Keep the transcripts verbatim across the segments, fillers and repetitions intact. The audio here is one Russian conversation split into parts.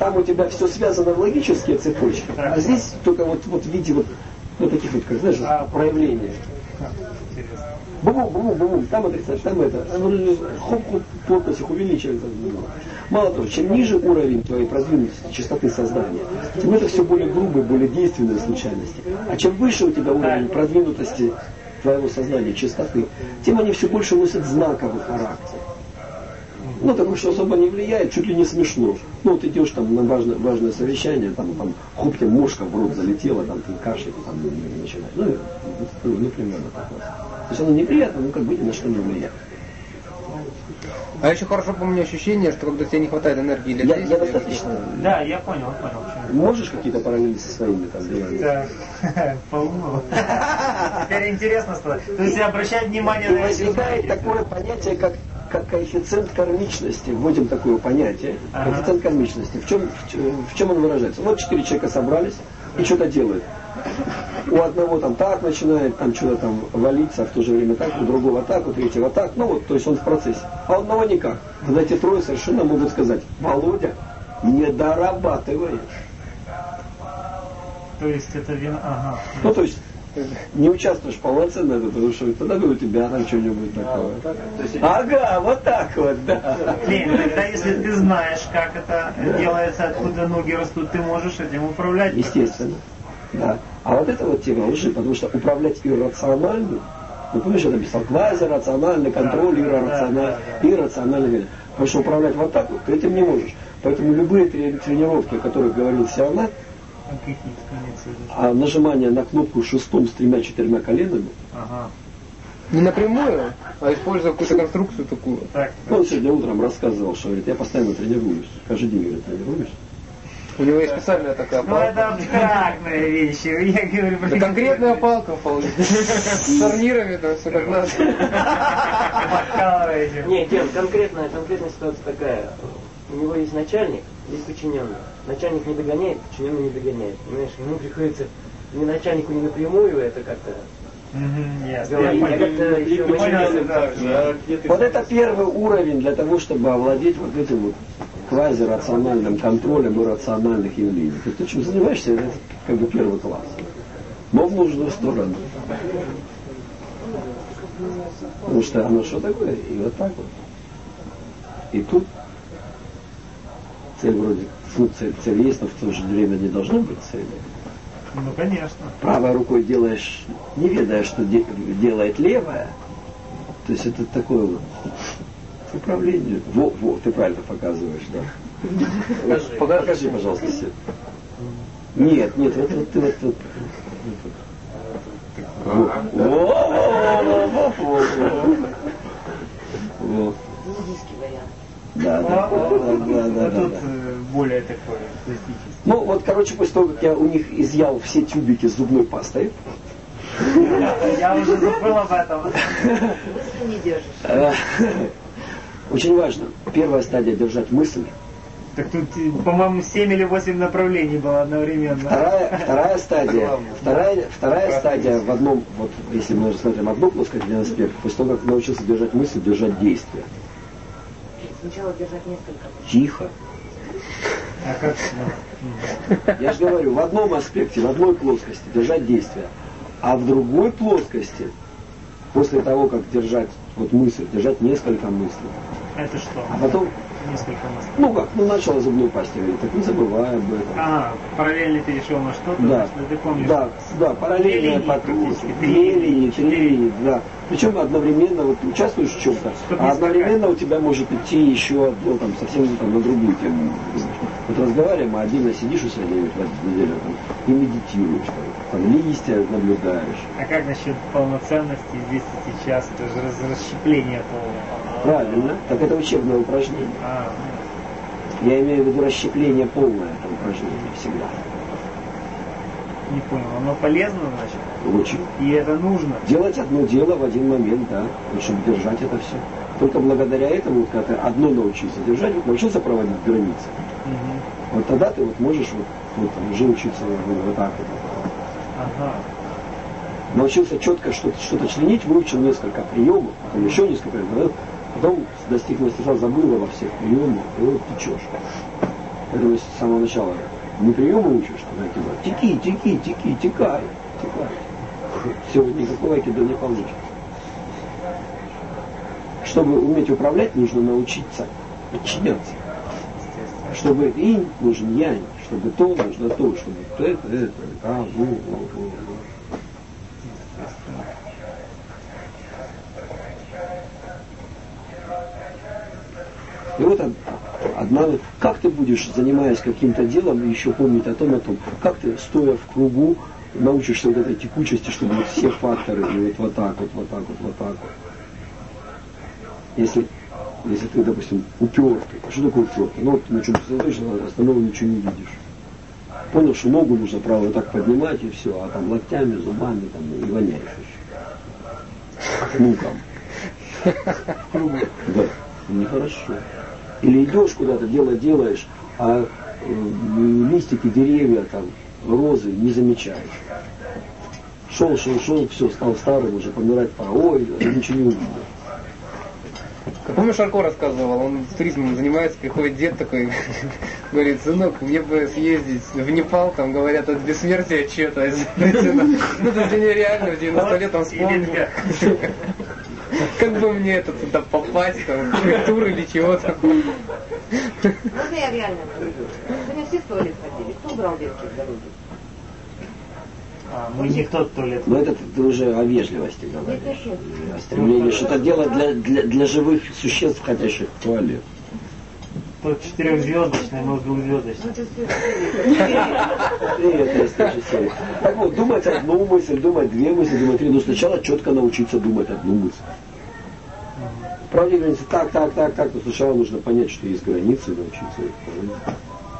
там у тебя все связано в логические цепочки, а здесь только вот, вот в виде вот, вот таких вот, как знаешь, проявлений. Бум-бум-бум-бум, там отрицать, там это. Хоп-хоп, плотность их увеличивается. Мало того, чем ниже уровень твоей продвинутости, частоты создания, тем это все более грубые, более действенные случайности. А чем выше у тебя уровень продвинутости твоего сознания, частоты, тем они все больше носят знаковый характер. Ну, такое, что особо не влияет, чуть ли не смешно. Ну, вот идешь там на важное, важное совещание, там, там, хоп, тебе мошка в рот залетела, там, ты кашляешь, там, начинаешь. Ну, ну, ну, примерно такое. То есть оно неприятно, но как бы ни на что не влияет. А еще хорошо помню ощущение, что когда тебе не хватает энергии для я, действия... Я достаточно... Да, я понял, понял. Можешь какие-то параллели со своими там делами? Да, по-умному. Теперь интересно стало. То есть обращать внимание на... Возникает такое понятие, как, как коэффициент кармичности. Вводим такое понятие. Ага. Коэффициент кармичности. В чем, в, в чем он выражается? Вот четыре человека собрались и что-то делают. У одного там так начинает, там что-то там валиться, а в то же время так, у другого так, у третьего так. Ну вот, то есть он в процессе. А у одного никак. Тогда эти трое совершенно могут сказать: Володя, не дорабатываешь. То есть это вина, ага. Ну то есть не участвуешь полноценно, потому что тогда бы у тебя там что-нибудь такое. Ага, вот так вот, да. Лень, тогда если ты знаешь, как это делается, откуда ноги растут, ты можешь этим управлять. Естественно. Да. А вот это вот тема лжи, потому что управлять иррационально, ну помнишь, я написал, квазирациональный контроль, иррациональный, иррациональный. Потому что управлять вот так вот, ты этим не можешь. Поэтому любые тренировки, о которых говорил Сианат, а нажимание на кнопку шестом с тремя-четырьмя коленами, ага. Не напрямую, а используя какую-то конструкцию такую. Так, ну, он сегодня утром рассказывал, что говорит, я постоянно тренируюсь, каждый день говорит, тренируюсь. У него есть специальная такая палка. Ну это абстрактные вещи. Я говорю, это конкретная палка вполне. С шарнирами там все как надо. Нет, нет, конкретная, конкретная ситуация такая. У него есть начальник, есть подчиненный. Начальник не догоняет, подчиненный не догоняет. Понимаешь, ему приходится не начальнику не напрямую это как-то говорить, а как-то еще подчиненным. Вот это первый уровень для того, чтобы овладеть вот этим вот квазирациональным контролем иррациональных явлений. То есть ты чем занимаешься, это как бы первый класс. Но в нужную сторону. Потому что оно что такое? И вот так вот. И тут цель вроде, ну, цель, цель есть, но в то же время не должно быть цели. Ну, конечно. Правой рукой делаешь, не ведая, что де, делает левая. То есть это такое вот управление. Во, во, ты правильно показываешь, да. Покажи, покажи, покажи пожалуйста, себе. Нет, нет, вот, вот ты вот тут. Вот. Да, да, да, да, да. Тут более такое пластическое. Ну вот, короче, после того, как я у них изъял все тюбики с зубной пастой. Я уже забыл об этом. Не держишь. Очень важно. Первая стадия — держать мысль. Так тут, по-моему, семь или восемь направлений было одновременно. Вторая, вторая стадия. Вторая, вторая стадия в одном, вот если мы рассмотрим одну плоскость, один аспект, после того, как научился держать мысль, держать действие. Сначала держать несколько. Тихо. А как? Я же говорю, в одном аспекте, в одной плоскости держать действие. А в другой плоскости, после того, как держать вот мысль, держать несколько мыслей. Это что? А потом... Несколько мыслей. Ну как, ну начало зубной пасте говорить, так не забывай об этом. А, параллельно перешел на что-то, да. Что ты помнишь? Да, да, параллельно потом. Две линии, три линии, да. Причем одновременно вот, ты участвуешь в чем-то, а одновременно у тебя может идти еще ну, там, совсем там, на другую тему. Вот разговариваем, а отдельно сидишь у себя в неделю там, и медитируешь, там, листья наблюдаешь. А как насчет полноценности здесь и сейчас? Это же раз, расщепление полное. Правильно, так это учебное упражнение. А. Я имею в виду расщепление полное, это упражнение всегда. Не понял, оно полезно, значит? Очень. И это нужно? Делать одно дело в один момент, да, вот, чтобы держать это все. Только благодаря этому, когда ты одно научился держать, вот, научился проводить границы, угу. Вот тогда ты вот можешь вот, вот, уже учиться вот, вот так вот. Ага. Научился четко что-то, что-то членить, выучил несколько приемов, потом еще несколько приемов, потом достиг мастерства, забыл обо всех приемах, и вот течешь. Поэтому с самого начала не приемы учишь, что типа, теки, теки, теки, текай, текай. Все, никакого айкидо не получится. Чтобы уметь управлять, нужно научиться подчиняться. Чтобы инь, нужен янь. Чтобы то, нужно то. Чтобы это, это, а, ну, ну, ну. И вот одна, как ты будешь, занимаясь каким-то делом, еще помнить о том, о том, как ты, стоя в кругу, научишься вот этой текучести, чтобы вот все факторы, и вот, вот так вот, вот так вот, вот так вот. Если, если ты, допустим, упертый, а что такое упертый? Ну вот на чем ты сосредоточен, остального ничего не видишь. Понял, что ногу нужно правую вот так поднимать и все, а там локтями, зубами там и воняешь еще. Ну там. Да, нехорошо. Или идешь куда-то, дело делаешь, а э, листики, деревья, там, розы не замечаешь. Шел, шел, шел, все, стал старым, уже помирать пора. Ой, ничего не увидел. Помнишь, Шарко рассказывал, он туризмом занимается, приходит дед такой, говорит, сынок, мне бы съездить в Непал, там говорят, от бессмертия что-то. Ну, это нереально, в девяносто лет он вспомнил. Как бы мне это туда попасть, там, тур или чего-то. Можно я реально скажу? Сегодня все в туалет ходили. Кто убрал детки с дороги? А, мы не тот туалет. Но это ты уже о вежливости говоришь. О стремлении что-то делать для, для, для живых существ, хотящих в туалет. Тот четырехзвездочный, но двухзвездочный. Это из той же серии. Так вот, думать одну мысль, думать две мысли, думать три. Но сначала четко научиться думать одну мысль. Правда, границы так, так, так, так. Но сначала нужно понять, что есть границы, и научиться их понять.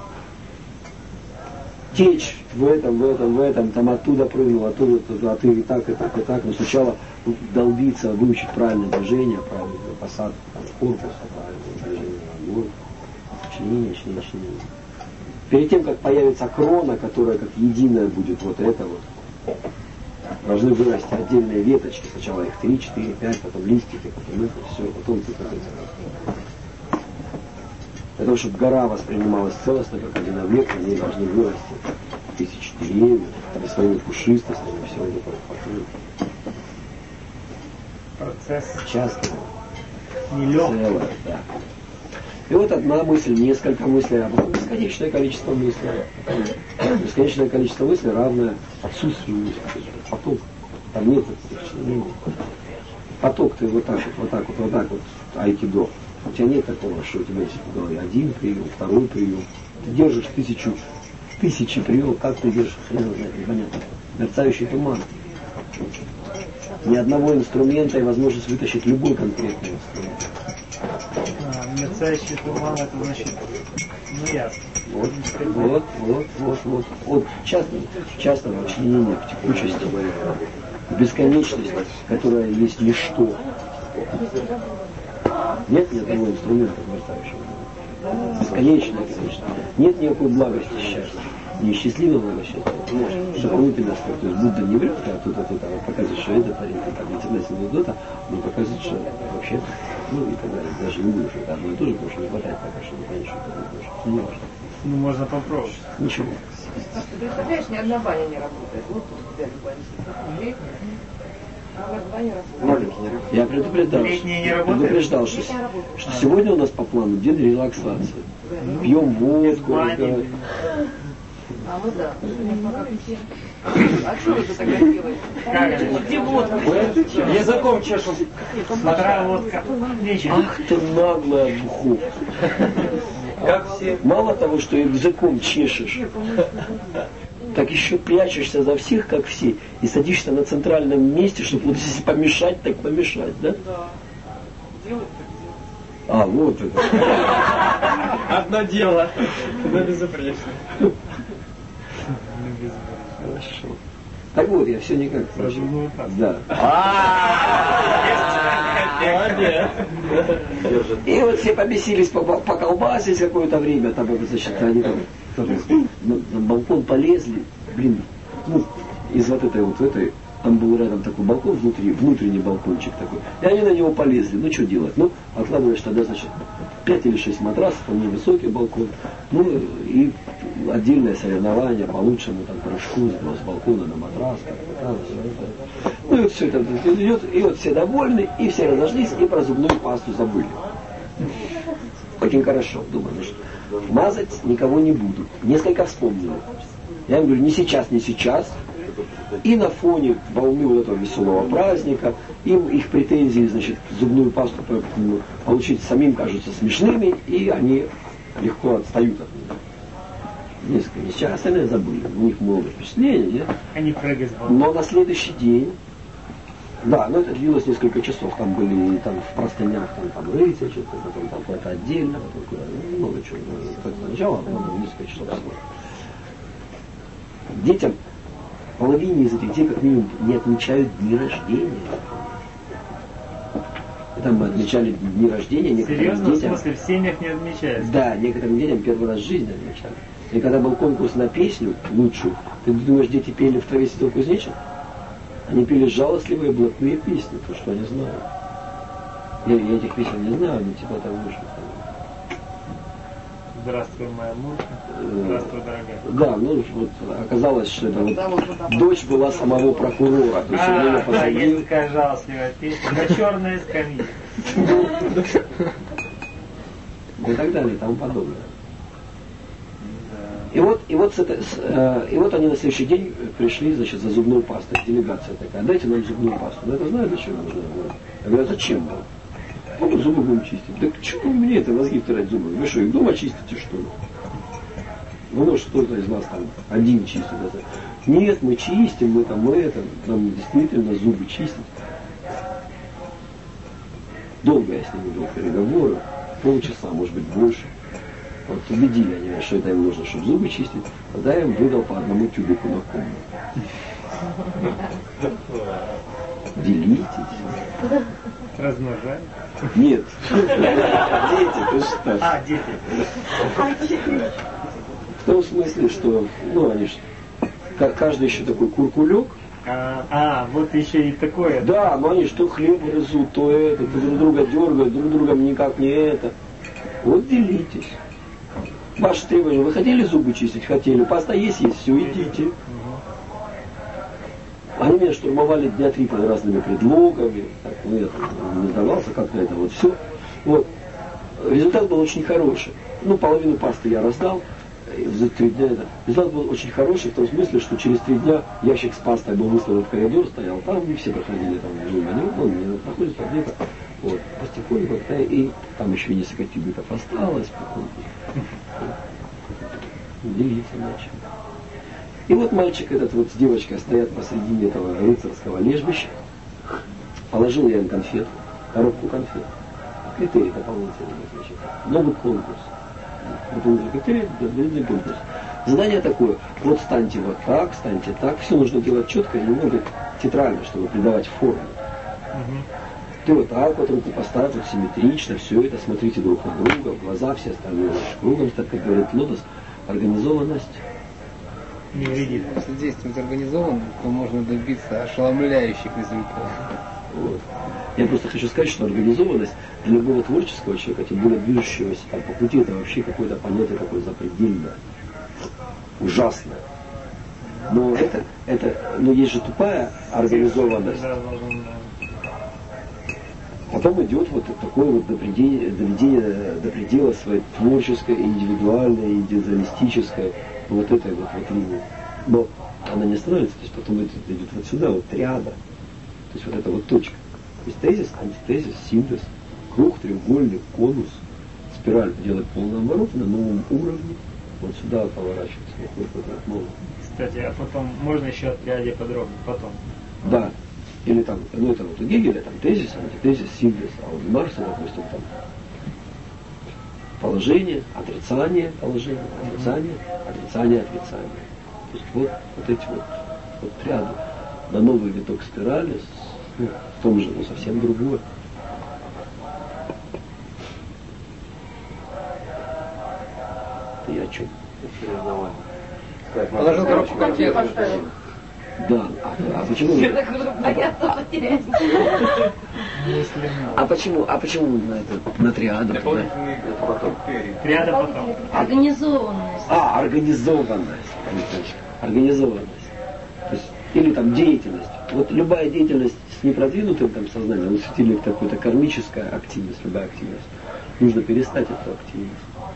Течь в этом, в этом, в этом, там оттуда прыгнул, оттуда, оттуда, а ты и так, и так, и так. Но сначала долбиться, выучить правильное движение, правильную посадку, там, корпуса, правильное движение ногой. Членение, членение, членение. Перед тем, как появится крона, которая как единая будет вот это вот, должны вырасти отдельные веточки. Сначала их три, четыре, пять, потом листики, потом это, все, потом цветы. Для того, чтобы гора воспринималась целостно, как один объект, на ней должны вырасти тысячи деревьев, там, своими пушистостями, все это вокруг. Процесс Часто. нелегкий. Целое, да. И вот одна мысль, несколько мыслей, а потом бесконечное количество мыслей. Бесконечное количество мыслей равное отсутствию мыслей. Поток. Там нет отсутствия. Поток ты вот так вот, вот так вот, вот так вот, айкидо. У тебя нет такого, что у тебя есть в голове один прием, второй прием. Ты держишь тысячу, тысячи приемов, как ты держишь, хрен знает, непонятно. Мерцающий туман. Ни одного инструмента и возможность вытащить любой конкретный инструмент. А, мерцающий туман, это значит, ну ясно. Вот, вот, вот, вот, вот. От частного, частного членения к текучести, к бесконечности, которая есть ничто. Нет ни одного инструмента мерцающего. Бесконечное количество. Нет никакой благости счастья. Не счастливого счастья. Что кроме тебя скажет. То есть Будда не врет, а тут, а тут, а показывает, что это парень, там, интернет анекдота, но показывает, что вообще, ну и так далее. Даже не будешь, это одно и то же, потому что не хватает пока что не понять, что это будешь. Ну, не важно. Ну, можно попробовать. Ничего. Ты представляешь, ни одна баня не работает. Вот тут у тебя баня. А вот баня работает. Я предупреждал, Летние не что, работают? предупреждал что, что сегодня у нас по плану день релаксации. Пьем водку, разговариваем. А вот да. А что вы тогда делаете? Где водка? Языком чешу. Смотря водка. Вечер. Ах ты наглая буху. Как все. Мало того, что языком чешешь, так еще прячешься за всех, как все, и садишься на центральном месте, чтобы вот если помешать, так помешать, да? Да. А, вот это. Одно дело, но безупречно. Хорошо. Так вот, я все никак. Проживную кассу. Да. Молодец. И вот все побесились, поколбасились какое-то время, там, значит, они там на, на балкон полезли, блин, ну, из вот этой вот этой Там был рядом такой балкон внутри, внутренний балкончик такой. И они на него полезли. Ну, что делать? Ну, откладываешь тогда, значит, пять или шесть матрасов, он невысокий балкон. Ну, и отдельное соревнование по лучшему там прыжку с балкона на матрас. Там, ну, и вот все это идет, и вот все довольны, и все разошлись, и про зубную пасту забыли. Очень хорошо, думаю, ну, что мазать никого не буду. Несколько вспомнили. Я им говорю, не сейчас, не сейчас. И на фоне волны вот этого веселого праздника, им их претензии, значит, зубную пасту получить самим кажутся смешными, и они легко отстают от меня. Несколько не сейчас, остальные забыли. У них много впечатлений, нет? Они прыгают с балкона. Но на следующий день, да, но это длилось несколько часов, там были там в простынях, там, там рыцарь, что-то, потом там какое-то отдельно, потом, ну, много чего. Сначала, а потом несколько часов всего. Детям половине из этих детей как минимум не отмечают дни рождения. Там мы отмечали дни рождения некоторым Серьезно? детям. В смысле, в семьях не отмечается? Да, некоторым детям первый раз в жизни отмечали. И когда был конкурс на песню лучшую, ты думаешь, дети пели в траве цветов кузнечик? Они пели жалостливые блатные песни, то, что они знают. Я, я этих песен не знаю, они типа там вышли. Здравствуй, моя мурка. Здравствуй, дорогая. Да, ну вот оказалось, что это вот дочь была самого прокурора. То есть А, ее да, посадили. есть такая жалостливая песня. На черной скамье. И так далее, и тому подобное. И вот, и вот, с это, с, э, и вот они на следующий день пришли, значит, за зубной пастой. Делегация такая, дайте нам зубную пасту. Ну это знаю, зачем нужно. Я говорю, а зачем вам? Ну, зубы будем чистить. Да к чему мне это мозги втирать зубы? Вы что, их дома чистите, что ли? Ну, может, кто-то из нас там один чистит. Это. Нет, мы чистим, мы там, мы это, нам действительно зубы чистить. Долго я с ними вел переговоры, полчаса, может быть, больше. Вот убедили они, что это им нужно, чтобы зубы чистить. Тогда я им выдал по одному тюбику на комнату. Делитесь. Размножать. Нет. Дети, ты что? А, дети. В том смысле, что, ну, они ж, каждый еще такой куркулек. А, а, вот еще и такое. Да, но они что хлеб грызут, то это, то друг друга дергают, друг другом никак не это. Вот делитесь. Ваши требования, вы хотели зубы чистить? Хотели. Паста есть, есть, все, идите. Они меня штурмовали дня три под разными предлогами. Так, ну, я не сдавался как-то это вот все. Вот. Результат был очень хороший. Ну, половину пасты я раздал. За три дня это. Результат был очень хороший в том смысле, что через три дня ящик с пастой был выставлен в коридор, стоял там, и все проходили там мимо него, он мне проходит по где-то. Вот, постепенно, и там еще несколько тюбиков осталось, делиться начали. И вот мальчик этот вот с девочкой стоят посредине этого рыцарского лежбища. Положил я им конфет, коробку конфет. Критерий дополнительный, значит. Новый конкурс. Дополнительный критерий, дополнительный конкурс. Задание такое. Вот станьте вот так, станьте так. Все нужно делать четко и немного театрально, чтобы придавать форму. Ты вот так вот руку поставь, вот симметрично, все это, смотрите друг на друга, в глаза, все остальные ваши кругом, так как говорит Лотос, организованность. Не вредит. Если действовать организованно, то можно добиться ошеломляющих результатов. Вот. Я просто хочу сказать, что организованность для любого творческого человека, тем более движущегося там, по пути, это вообще какое-то понятие такое запредельное, ужасное. Но это, это, но есть же тупая организованность. Потом идет вот такое вот доведение, доведение до предела своей творческой, индивидуальной, индивидуалистической, вот этой вот, вот линии. Но она не становится, то есть потом идет, идет вот сюда, вот триада. То есть вот эта вот точка. То есть тезис, антитезис, синтез, круг, треугольник, конус, спираль делает полный оборот на новом уровне. Вот сюда поворачивается, выходит вот этот новый. Кстати, а потом можно еще от триаде подробнее, потом. Да. Или там, ну это вот у Гегеля, там тезис, антитезис, синтез, а у Маркса, допустим, там положение, отрицание, положение, отрицание, отрицание, отрицание. То есть вот, вот эти вот, вот ряды на новый виток спирали, с, ну, в том же, но совсем другое. Ты о чем? Положил коробку конфет. Да, а, а почему? А почему? А почему на это на триаду? Триада потом. Организованность. А, организованность. Организованность. То есть, или там деятельность. Вот любая деятельность с непродвинутым там сознанием, вот светильник какой-то кармическая активность, любая активность. Нужно перестать эту активность.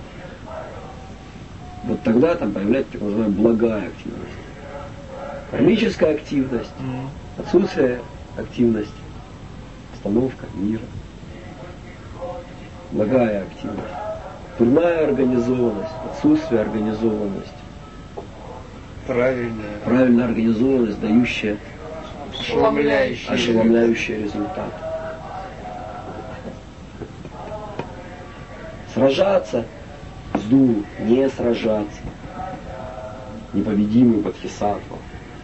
Вот тогда там появляется так называемая благая активность. Кармическая активность, отсутствие активности, остановка мира. Благая активность. Дурная организованность, отсутствие организованности. Правильная. Правильная организованность, дающая Ошеломляющий. ошеломляющий результат. Сражаться с дуру, не сражаться. Непобедимый бодхисаттва.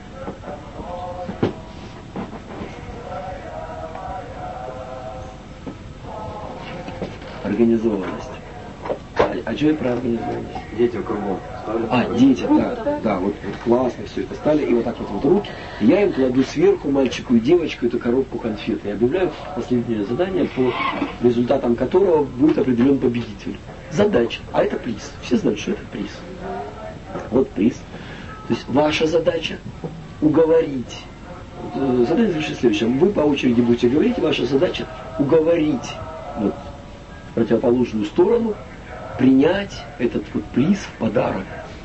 Организованность. А, а что это про организованность? Дети кругом. А, дети, да, да, вот, вот классно все это стали, и вот так вот, вот руки, и я им кладу сверху мальчику и девочку эту коробку конфет, и объявляю последнее задание, по результатам которого будет определен победитель. Задача, а это приз, все знают, что это приз. Вот приз. То есть ваша задача уговорить. Задание заключается в следующем. Вы по очереди будете говорить, и ваша задача уговорить вот, противоположную сторону принять этот вот приз в подарок.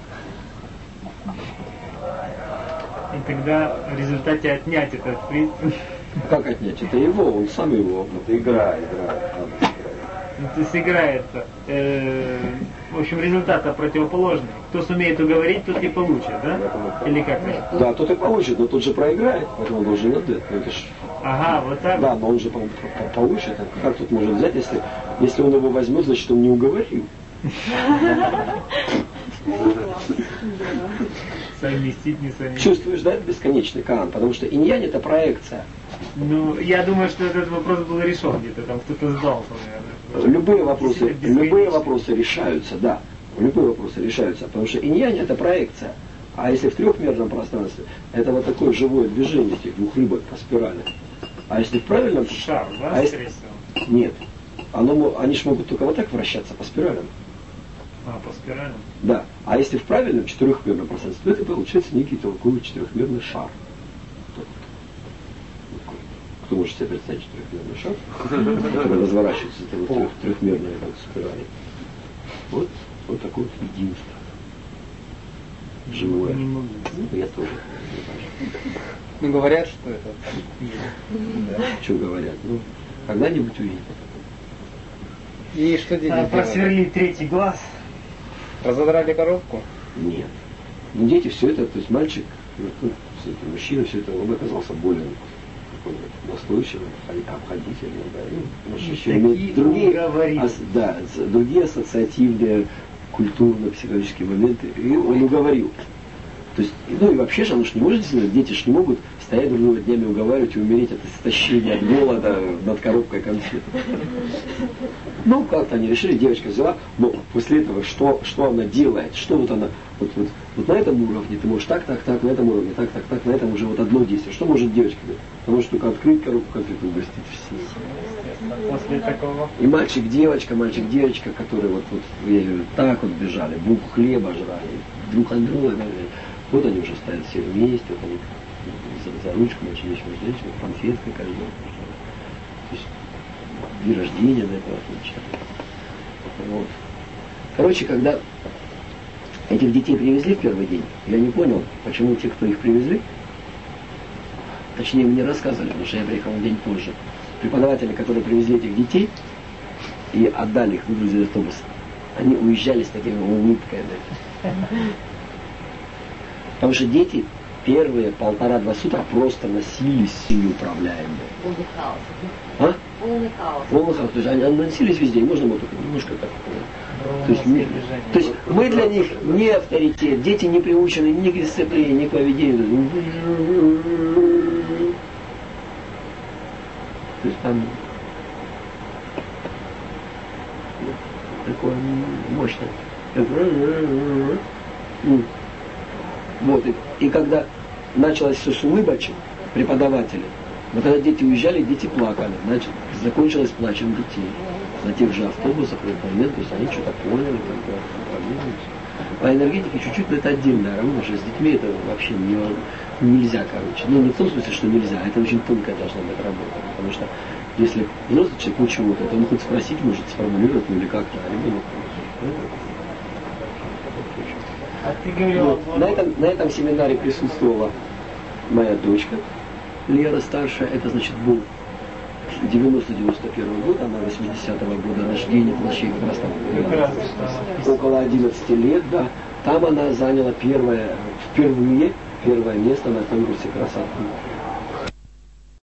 И тогда в результате отнять этот приз. Как отнять? Это его, он сам его. Это игра, игра. То есть играется. Э, в общем, результат противоположный. Кто сумеет уговорить, тот и получит, да? Или как? Да, тот и получит, но тот же проиграет, поэтому он должен отдать. Ну, это ж... Ага, вот так. Да, но он же по- по- получит. Как тут может взять, если, если он его возьмет, значит он не уговорил. Совместить, не совместить. Чувствуешь, да, это бесконечный Каан, потому что инь-янь это проекция. Ну, я думаю, что этот вопрос был решен где-то, там кто-то сдался, наверное. Любые вопросы, любые вопросы решаются, да. Любые вопросы решаются, потому что инь-янь это проекция. А если в трехмерном пространстве, это вот такое живое движение этих двух рыбок по спирали. А если в правильном... Шар, да, а если... скорее всего? Нет. Оно, они же могут только вот так вращаться по спиралям. А, по спиралям? Да. А если в правильном четырехмерном пространстве, то это получается некий толковый четырехмерный шар. Кто может себе представить четырехмерный шар, который разворачивается в трех, трехмерной вот, спирали. Вот, вот такое вот единство. Живое. Не могу. Ну, я тоже. Ну, говорят, что это. Да. Что говорят? Ну, когда-нибудь увидят. И что дети А, делают? просверлить третий глаз. Разодрали коробку? Нет. Ну, дети все это, то есть мальчик, ну, все это, мужчина, все это, он оказался более такой настойчивым, обходительным, да, ну, может, И еще такие имеет другие, уговорил. ас- да, с- другие ассоциативные, культурно-психологические моменты, и он уговорил. То есть, ну и вообще же, оно же не может сделать, дети же не могут стоять друг друга днями уговаривать и умереть от истощения, от голода над коробкой конфет. Ну, как-то они решили, девочка взяла, но после этого что, что она делает, что вот она, вот, вот, вот на этом уровне ты можешь так, так, так, на этом уровне, так, так, так, на этом уже вот одно действие. Что может девочка делать? Она может только открыть коробку конфет и угостить всех. После такого. И мальчик, девочка, мальчик, девочка, которые вот, вот я говорю, так вот бежали, булку хлеба жрали, друг от друга. Вот они уже стоят все вместе, вот они за, за ручку, мальчик, девочка, девочка, конфетка каждый. То есть день рождения на этого отмечали. Вот. Короче, когда этих детей привезли в первый день, я не понял, почему те, кто их привезли, точнее мне рассказывали, потому что я приехал на день позже, преподаватели, которые привезли этих детей и отдали их в грузовой автобус, они уезжали с такими улыбками. Потому что дети первые полтора-два суток просто носились неуправляемые. Полный хаос. А? Полный хаос. Полный хаос. То есть они, они носились везде, и можно было только немножко так. То есть, мы, то есть мы для них не авторитет, дети не приучены ни к дисциплине, ни к поведению. То есть там такое мощное. Вот, и, и когда началось все с улыбочек преподавателей. Но когда дети уезжали, дети плакали. Значит, закончилось плачем детей. На тех же автобусах, например, то есть они что-то поняли, как-то проблемы. По энергетике чуть-чуть, но это отдельная работа, что с детьми это вообще не, нельзя, короче. Ну, не в том смысле, что нельзя, это очень тонкая должна быть работа. Потому что если взрослый человек ну чего-то, то он хоть спросить может, сформулировать, ну или как-то, а ребенок. А ты говорил, Вот. На, этом, на этом семинаре присутствовала моя дочка, Лера старшая, это значит был девяносто девяносто первый год, она восьмидесятого года рождения, вообще как раз там около одиннадцати лет, да. Там она заняла первое, впервые первое место на конкурсе красоты.